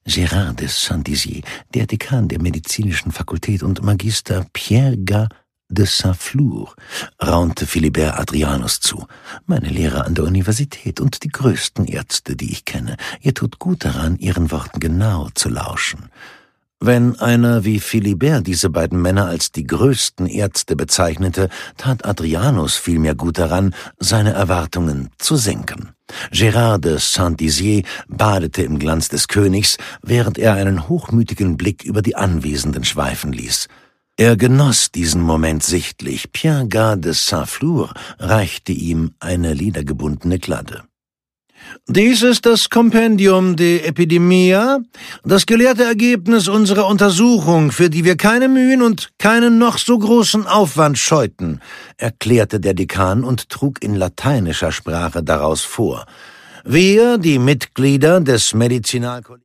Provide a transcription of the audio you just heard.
Gérard de Saint-Dizier, der Dekan der medizinischen Fakultät, und Magister Pierre Gas de Saint-Flour, raunte Philibert Adrianus zu. »Meine Lehrer an der Universität und die größten Ärzte, die ich kenne. Ihr tut gut daran, ihren Worten genau zu lauschen.« Wenn einer wie Philibert diese beiden Männer als die größten Ärzte bezeichnete, tat Adrianus vielmehr gut daran, seine Erwartungen zu senken. Gérard de Saint-Dizier badete im Glanz des Königs, während er einen hochmütigen Blick über die Anwesenden schweifen ließ. Er genoss diesen Moment sichtlich. Pierre Gas de Saint-Flour reichte ihm eine ledergebundene Kladde. »Dies ist das Compendium de Epidemia, das gelehrte Ergebnis unserer Untersuchung, für die wir keine Mühen und keinen noch so großen Aufwand scheuten«, erklärte der Dekan und trug in lateinischer Sprache daraus vor. »Wir, die Mitglieder des Medizinalkollegiums